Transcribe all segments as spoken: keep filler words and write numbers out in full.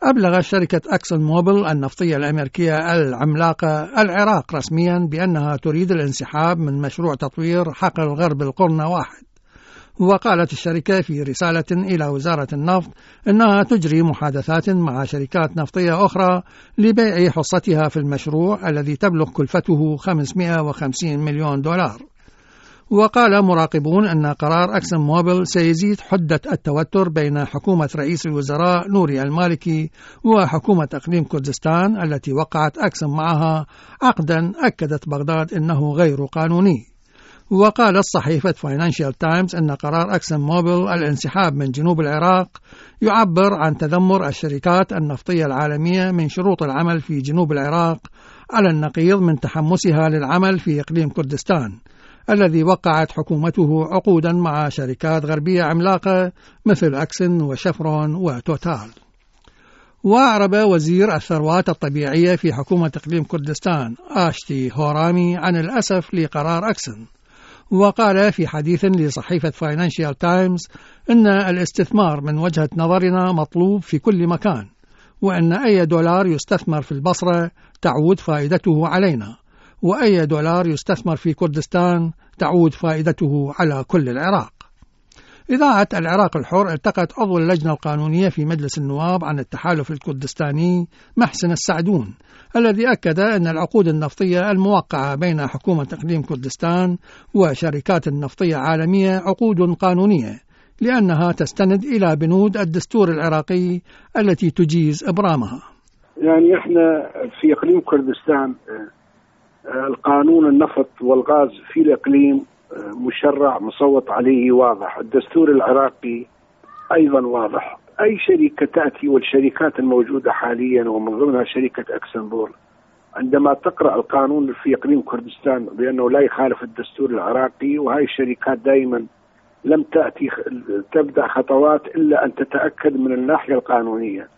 أبلغت شركة أكسون موبيل النفطية الأمريكية العملاقة العراق رسميا بأنها تريد الانسحاب من مشروع تطوير حقل غرب القرنة واحد. وقالت الشركة في رسالة إلى وزارة النفط أنها تجري محادثات مع شركات نفطية أخرى لبيع حصتها في المشروع الذي تبلغ كلفته خمسمائة وخمسين مليون دولار. وقال مراقبون أن قرار أكسون موبيل سيزيد حدة التوتر بين حكومة رئيس الوزراء نوري المالكي وحكومة إقليم كردستان التي وقعت أكسون معها عقدا أكدت بغداد أنه غير قانوني. وقالت صحيفة فاينانشال تايمز أن قرار أكسون موبيل الانسحاب من جنوب العراق يعبر عن تذمر الشركات النفطية العالمية من شروط العمل في جنوب العراق على النقيض من تحمسها للعمل في إقليم كردستان الذي وقعت حكومته عقودا مع شركات غربية عملاقة مثل أكسون وشفرون وتوتال. وأعرب وزير الثروات الطبيعية في حكومة إقليم كردستان آشتي هورامي عن الأسف لقرار أكسون، وقال في حديث لصحيفة فاينانشال تايمز أن الاستثمار من وجهة نظرنا مطلوب في كل مكان، وأن أي دولار يستثمر في البصرة تعود فائدته علينا، وأي دولار يستثمر في كردستان تعود فائدته على كل العراق. إذاعة العراق الحر التقت عضو اللجنة القانونية في مجلس النواب عن التحالف الكردستاني محسن السعدون الذي أكد أن العقود النفطية الموقعة بين حكومة إقليم كردستان وشركات نفطية عالمية عقود قانونية لأنها تستند إلى بنود الدستور العراقي التي تجيز إبرامها. يعني إحنا في إقليم كردستان القانون النفط والغاز في الإقليم مشرع مصوت عليه واضح، الدستور العراقي أيضا واضح. أي شركة تأتي والشركات الموجودة حاليا ومن ضمنها شركة أكسون موبيل عندما تقرأ القانون في إقليم كردستان بأنه لا يخالف الدستور العراقي، وهي الشركات دائما لم تأتي تبدأ خطوات إلا أن تتأكد من الناحية القانونية.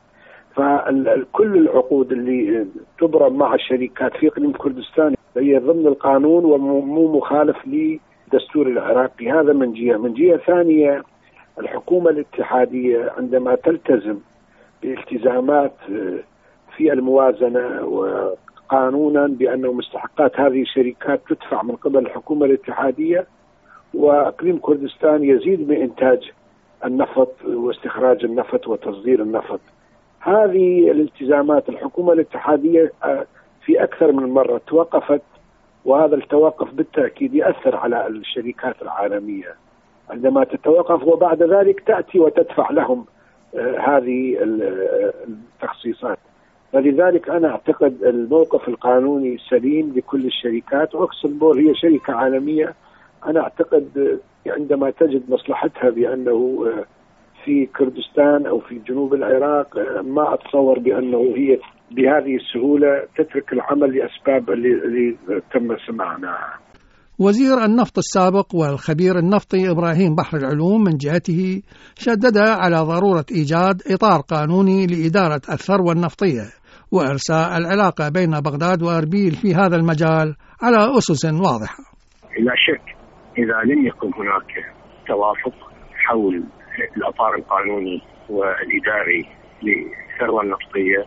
فكل العقود اللي تبرم مع الشركات في إقليم كردستان هي ضمن القانون ومو مخالف للدستور العراقي. هذا من جهة. من جهة ثانية الحكومة الاتحادية عندما تلتزم بالتزامات في الموازنة وقانونا بأن مستحقات هذه الشركات تدفع من قبل الحكومة الاتحادية، وإقليم كردستان يزيد من إنتاج النفط واستخراج النفط وتصدير النفط. هذه الالتزامات الحكومة الاتحادية في أكثر من مرة توقفت، وهذا التوقف بالتأكيد يأثر على الشركات العالمية عندما تتوقف وبعد ذلك تأتي وتدفع لهم هذه التخصيصات. فلذلك أنا أعتقد الموقف القانوني سليم لكل الشركات. أكسون موبيل هي شركة عالمية، أنا أعتقد عندما تجد مصلحتها بأنه في كردستان أو في جنوب العراق ما أتصور بأنه هي بهذه السهولة تترك العمل لأسباب اللي, اللي تم سماعناها. وزير النفط السابق والخبير النفطي إبراهيم بحر العلوم من جهته شدد على ضرورة إيجاد إطار قانوني لإدارة الثروة النفطية وإرساء العلاقة بين بغداد وأربيل في هذا المجال على أسس واضحة. لا شك إذا لم يكن هناك توافق حول الإطار القانوني والإداري للثروة النفطية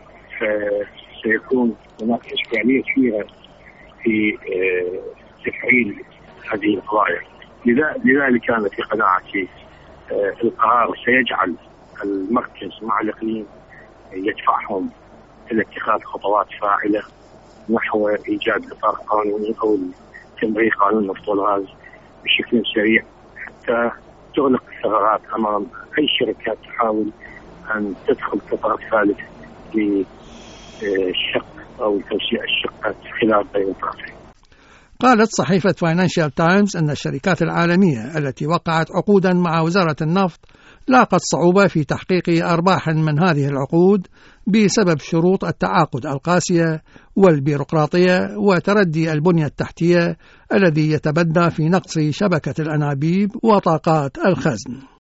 فسيكون هناك إشكالية كبيرة في تفعيل هذه القضايا. لذلك كان في قناعتي القرار سيجعل المركز مع الإقليم يدفعهم إلى اتخاذ خطوات فاعلة نحو إيجاد إطار قانوني أو تمرير قانون النفط والغاز بشكل سريع حتى تغلق الثغرات أمام أي شركات تحاول أن تدخل كطرف ثالث للشق أو توسيع الشقات خلال بين الطرفين. قالت صحيفة فاينانشال تايمز أن الشركات العالمية التي وقعت عقودا مع وزارة النفط لاقت صعوبة في تحقيق أرباح من هذه العقود بسبب شروط التعاقد القاسية والبيروقراطية وتردي البنية التحتية الذي يتبدى في نقص شبكة الأنابيب وطاقات الخزن.